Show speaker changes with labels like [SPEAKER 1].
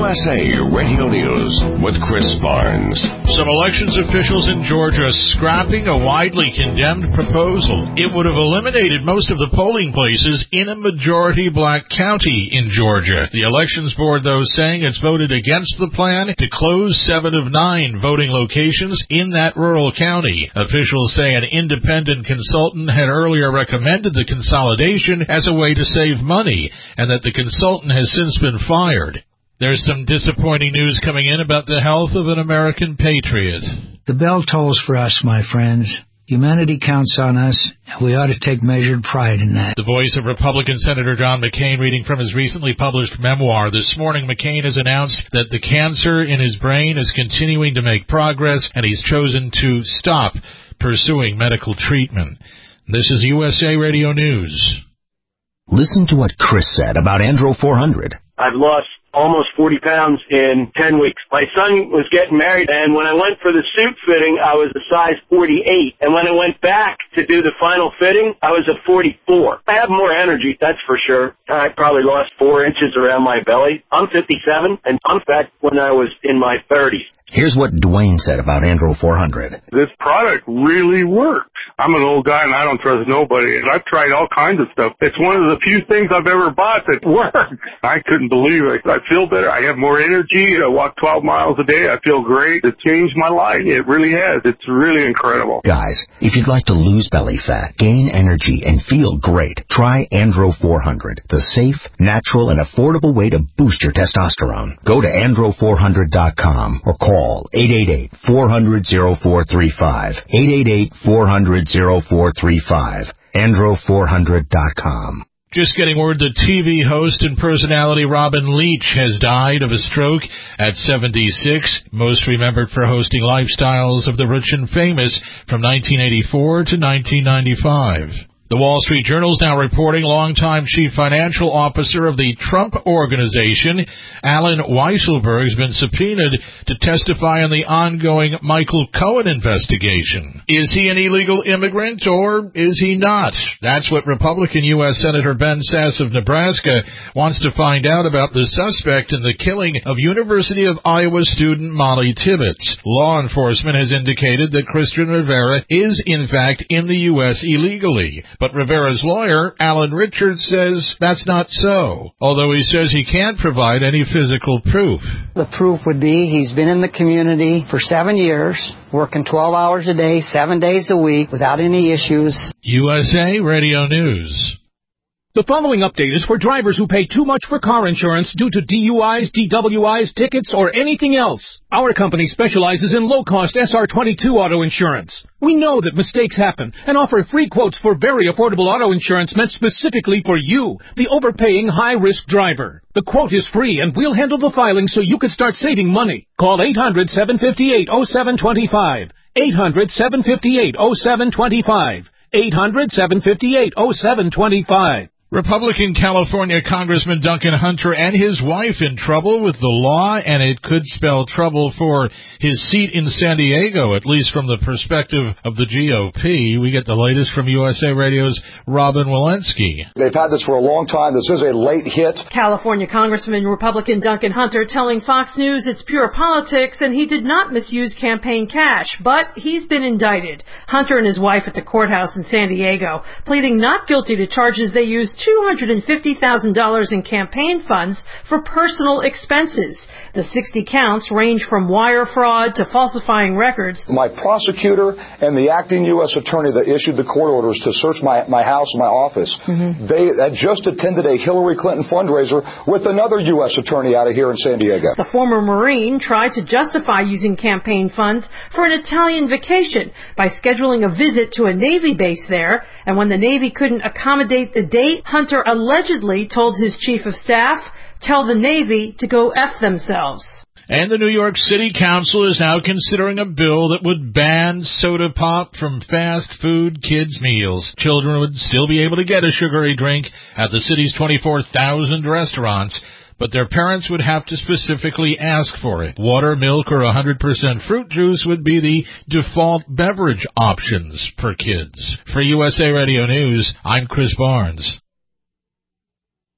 [SPEAKER 1] USA Radio News with Chris Barnes.
[SPEAKER 2] Some elections officials in Georgia scrapping a widely condemned proposal. It would have eliminated most of the polling places in a majority black county in Georgia. The elections board, though, saying it's voted against the plan to close 7 of 9 voting locations in that rural county. Officials say an independent consultant had earlier recommended the consolidation as a way to save money, and that the consultant has since been fired. There's some disappointing news coming in about the health of an American patriot.
[SPEAKER 3] The bell tolls for us, my friends. Humanity counts on us, and we ought to take measured pride in that.
[SPEAKER 2] The voice of Republican Senator John McCain reading from his recently published memoir. This morning, McCain has announced that the cancer in his brain is continuing to make progress, and he's chosen to stop pursuing medical treatment. This is USA Radio News.
[SPEAKER 4] Listen to what Chris said about Andro 400.
[SPEAKER 5] I've lost almost 40 pounds in 10 weeks. My son was getting married, and when I went for the suit fitting, I was a size 48. And when I went back to do the final fitting, I was a 44. I have more energy, that's for sure. I probably lost 4 inches around my belly. I'm 57, and I'm fat when I was in my 30s.
[SPEAKER 4] Here's what Dwayne said about Andro 400.
[SPEAKER 6] This product really works. I'm an old guy and I don't trust nobody. I've tried all kinds of stuff. It's one of the few things I've ever bought that works. I couldn't believe it. I feel better. I have more energy. I walk 12 miles a day. I feel great. It changed my life. It really has. It's really incredible.
[SPEAKER 4] Guys, if you'd like to lose belly fat, gain energy, and feel great, try Andro 400, the safe, natural, and affordable way to boost your testosterone. Go to andro400.com or call 888-400-0435. 888-400-0435. Andro400.com.
[SPEAKER 2] Just getting word that TV host and personality Robin Leach has died of a stroke at 76, most remembered for hosting Lifestyles of the Rich and Famous from 1984 to 1995. The Wall Street Journal is now reporting longtime chief financial officer of the Trump Organization, Alan Weisselberg, has been subpoenaed to testify on the ongoing Michael Cohen investigation. Is he an illegal immigrant or is he not? That's what Republican U.S. Senator Ben Sasse of Nebraska wants to find out about the suspect in the killing of University of Iowa student Molly Tibbetts. Law enforcement has indicated that Christian Rivera is, in fact, in the U.S. illegally. But Rivera's lawyer, Alan Richards, says that's not so, although he says he can't provide any physical proof.
[SPEAKER 7] The proof would be he's been in the community for 7 years, working 12 hours a day, 7 days a week, without any issues.
[SPEAKER 2] USA Radio News.
[SPEAKER 8] The following update is for drivers who pay too much for car insurance due to DUIs, DWIs, tickets, or anything else. Our company specializes in low-cost SR22 auto insurance. We know that mistakes happen and offer free quotes for very affordable auto insurance meant specifically for you, the overpaying high-risk driver. The quote is free, and we'll handle the filing so you can start saving money. Call 800-758-0725. 800-758-0725. 800-758-0725.
[SPEAKER 2] Republican California Congressman Duncan Hunter and his wife in trouble with the law, and it could spell trouble for his seat in San Diego, at least from the perspective of the GOP. We get the latest from USA Radio's Robin Walensky.
[SPEAKER 9] They've had this for a long time. This is a late hit.
[SPEAKER 10] California Congressman Republican Duncan Hunter telling Fox News it's pure politics and he did not misuse campaign cash, but he's been indicted. Hunter and his wife at the courthouse in San Diego pleading not guilty to charges they used $250,000 in campaign funds for personal expenses. The 60 counts range from wire fraud to falsifying records.
[SPEAKER 9] My prosecutor and the acting U.S. attorney that issued the court orders to search my house and my office, they had just attended a Hillary Clinton fundraiser with another U.S. attorney out of here in San Diego.
[SPEAKER 10] The former Marine tried to justify using campaign funds for an Italian vacation by scheduling a visit to a Navy base there, and when the Navy couldn't accommodate the date, Hunter allegedly told his chief of staff, "Tell the Navy to go F themselves."
[SPEAKER 2] And the New York City Council is now considering a bill that would ban soda pop from fast food kids' meals. Children would still be able to get a sugary drink at the city's 24,000 restaurants, but their parents would have to specifically ask for it. Water, milk, or 100% fruit juice would be the default beverage options for kids. For USA Radio News, I'm Chris Barnes.